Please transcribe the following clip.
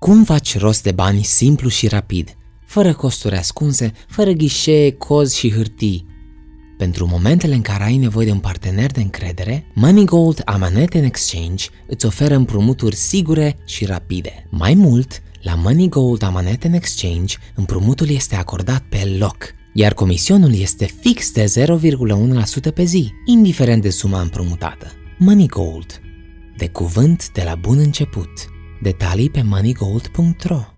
Cum faci rost de bani simplu și rapid, fără costuri ascunse, fără ghișee, cozi și hârtii? Pentru momentele în care ai nevoie de un partener de încredere, MoneyGold Amanete Exchange îți oferă împrumuturi sigure și rapide. Mai mult, la MoneyGold Amanete Exchange, împrumutul este acordat pe loc, iar comisionul este fix de 0,1% pe zi, indiferent de suma împrumutată. MoneyGold. De cuvânt de la bun început. Detalii pe moneygold.ro.